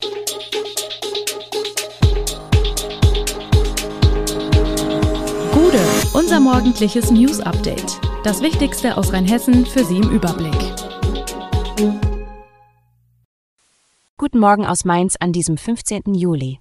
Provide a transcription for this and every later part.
Gude, unser morgendliches News-Update. Das Wichtigste aus Rheinhessen für Sie im Überblick. Guten Morgen aus Mainz an diesem 15. Juli.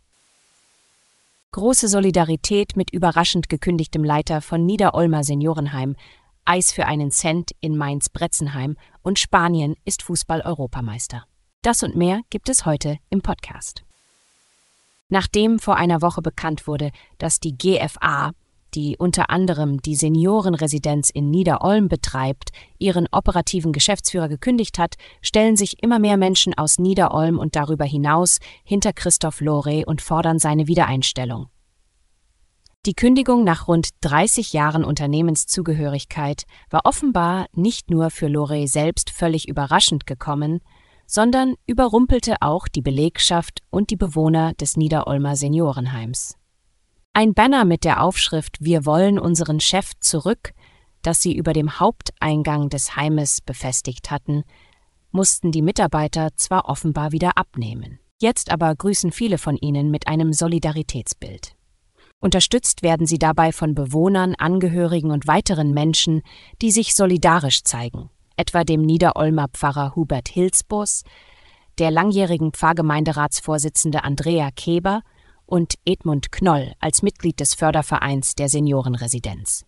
Große Solidarität mit überraschend gekündigtem Leiter von Nieder-Olmer Seniorenheim, Eis für einen Cent in Mainz-Bretzenheim und Spanien ist Fußball-Europameister. Das und mehr gibt es heute im Podcast. Nachdem vor einer Woche bekannt wurde, dass die GFA, die unter anderem die Seniorenresidenz in Nieder-Olm betreibt, ihren operativen Geschäftsführer gekündigt hat, stellen sich immer mehr Menschen aus Nieder-Olm und darüber hinaus hinter Christoph Lohré und fordern seine Wiedereinstellung. Die Kündigung nach rund 30 Jahren Unternehmenszugehörigkeit war offenbar nicht nur für Lohré selbst völlig überraschend gekommen, sondern überrumpelte auch die Belegschaft und die Bewohner des Nieder-Olmer Seniorenheims. Ein Banner mit der Aufschrift „Wir wollen unseren Chef zurück“, das sie über dem Haupteingang des Heimes befestigt hatten, mussten die Mitarbeiter zwar offenbar wieder abnehmen. Jetzt aber grüßen viele von ihnen mit einem Solidaritätsbild. Unterstützt werden sie dabei von Bewohnern, Angehörigen und weiteren Menschen, die sich solidarisch zeigen, etwa dem Nieder-Olmer Pfarrer Hubert Hilsbos, der langjährigen Pfarrgemeinderatsvorsitzende Andrea Keber und Edmund Knoll als Mitglied des Fördervereins der Seniorenresidenz.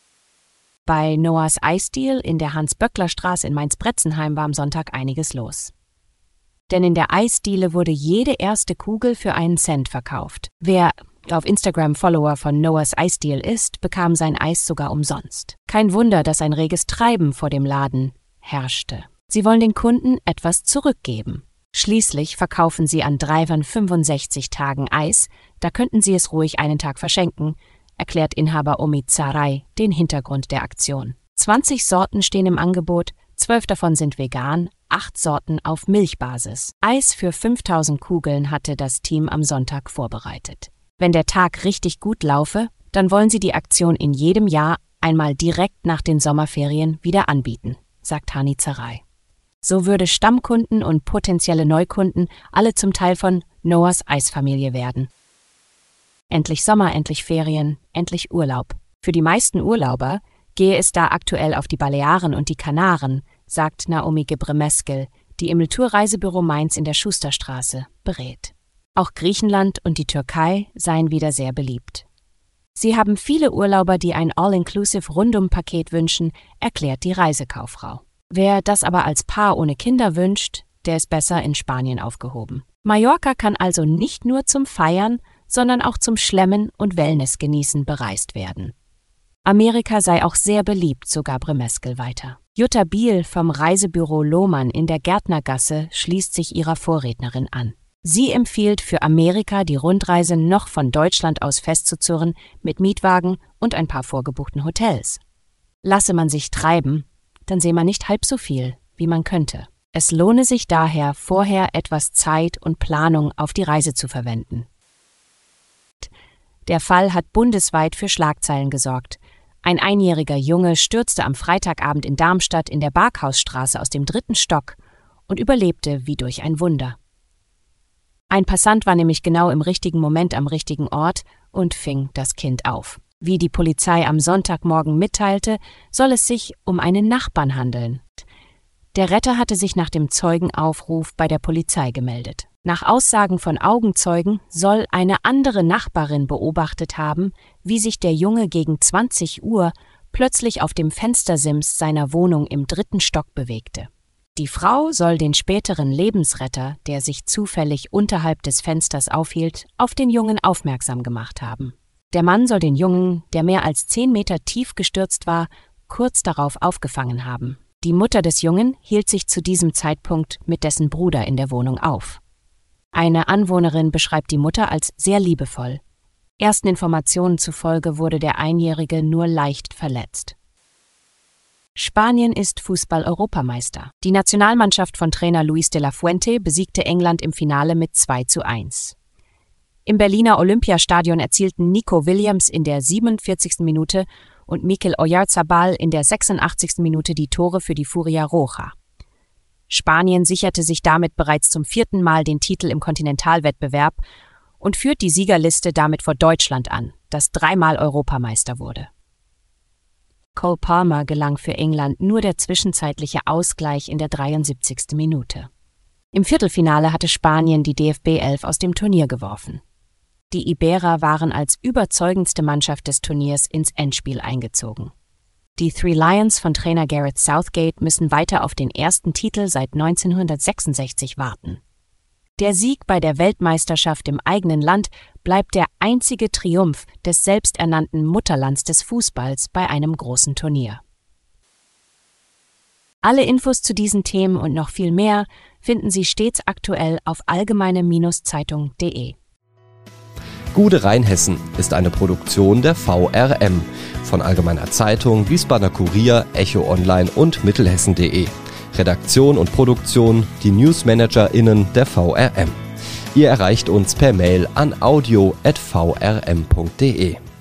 Bei Noahs Eisdiele in der Hans-Böckler-Straße in Mainz-Bretzenheim war am Sonntag einiges los. Denn in der Eisdiele wurde jede erste Kugel für einen Cent verkauft. Wer auf Instagram Follower von Noahs Eisdiele ist, bekam sein Eis sogar umsonst. Kein Wunder, dass ein reges Treiben vor dem Laden herrschte. Sie wollen den Kunden etwas zurückgeben. Schließlich verkaufen sie an 365 Tagen Eis, da könnten sie es ruhig einen Tag verschenken, erklärt Inhaber Omid Saray den Hintergrund der Aktion. 20 Sorten stehen im Angebot, 12 davon sind vegan, 8 Sorten auf Milchbasis. Eis für 5000 Kugeln hatte das Team am Sonntag vorbereitet. Wenn der Tag richtig gut laufe, dann wollen sie die Aktion in jedem Jahr einmal direkt nach den Sommerferien wieder anbieten, sagt Hani Saray. So würde Stammkunden und potenzielle Neukunden alle zum Teil von Noahs Eisfamilie werden. Endlich Sommer, endlich Ferien, endlich Urlaub. Für die meisten Urlauber gehe es da aktuell auf die Balearen und die Kanaren, sagt Naomi Gebremeskel, die im Tourreisebüro Mainz in der Schusterstraße berät. Auch Griechenland und die Türkei seien wieder sehr beliebt. Sie haben viele Urlauber, die ein All-Inclusive-Rundum-Paket wünschen, erklärt die Reisekauffrau. Wer das aber als Paar ohne Kinder wünscht, der ist besser in Spanien aufgehoben. Mallorca kann also nicht nur zum Feiern, sondern auch zum Schlemmen und Wellness genießen bereist werden. Amerika sei auch sehr beliebt, so Gebremeskel weiter. Jutta Biel vom Reisebüro Lohmann in der Gärtnergasse schließt sich ihrer Vorrednerin an. Sie empfiehlt für Amerika die Rundreise noch von Deutschland aus festzuzurren mit Mietwagen und ein paar vorgebuchten Hotels. Lasse man sich treiben, dann sehe man nicht halb so viel, wie man könnte. Es lohne sich daher, vorher etwas Zeit und Planung auf die Reise zu verwenden. Der Fall hat bundesweit für Schlagzeilen gesorgt. Ein einjähriger Junge stürzte am Freitagabend in Darmstadt in der Barkhausstraße aus dem 3. Stock und überlebte wie durch ein Wunder. Ein Passant war nämlich genau im richtigen Moment am richtigen Ort und fing das Kind auf. Wie die Polizei am Sonntagmorgen mitteilte, soll es sich um einen Nachbarn handeln. Der Retter hatte sich nach dem Zeugenaufruf bei der Polizei gemeldet. Nach Aussagen von Augenzeugen soll eine andere Nachbarin beobachtet haben, wie sich der Junge gegen 20 Uhr plötzlich auf dem Fenstersims seiner Wohnung im 3. Stock bewegte. Die Frau soll den späteren Lebensretter, der sich zufällig unterhalb des Fensters aufhielt, auf den Jungen aufmerksam gemacht haben. Der Mann soll den Jungen, der mehr als 10 Meter tief gestürzt war, kurz darauf aufgefangen haben. Die Mutter des Jungen hielt sich zu diesem Zeitpunkt mit dessen Bruder in der Wohnung auf. Eine Anwohnerin beschreibt die Mutter als sehr liebevoll. Ersten Informationen zufolge wurde der Einjährige nur leicht verletzt. Spanien ist Fußball-Europameister. Die Nationalmannschaft von Trainer Luis de la Fuente besiegte England im Finale mit 2:1. Im Berliner Olympiastadion erzielten Nico Williams in der 47. Minute und Mikel Oyarzabal in der 86. Minute die Tore für die Furia Roja. Spanien sicherte sich damit bereits zum 4. Mal den Titel im Kontinentalwettbewerb und führt die Siegerliste damit vor Deutschland an, das 3-mal Europameister wurde. Cole Palmer gelang für England nur der zwischenzeitliche Ausgleich in der 73. Minute. Im Viertelfinale hatte Spanien die DFB-11 aus dem Turnier geworfen. Die Iberer waren als überzeugendste Mannschaft des Turniers ins Endspiel eingezogen. Die Three Lions von Trainer Gareth Southgate müssen weiter auf den ersten Titel seit 1966 warten. Der Sieg bei der Weltmeisterschaft im eigenen Land bleibt der einzige Triumph des selbsternannten Mutterlands des Fußballs bei einem großen Turnier. Alle Infos zu diesen Themen und noch viel mehr finden Sie stets aktuell auf allgemeine-zeitung.de. Gude Rheinhessen ist eine Produktion der VRM von Allgemeiner Zeitung, Wiesbadener Kurier, Echo Online und Mittelhessen.de. Redaktion und Produktion die NewsmanagerInnen der VRM. Ihr erreicht uns per Mail an audio@vrm.de.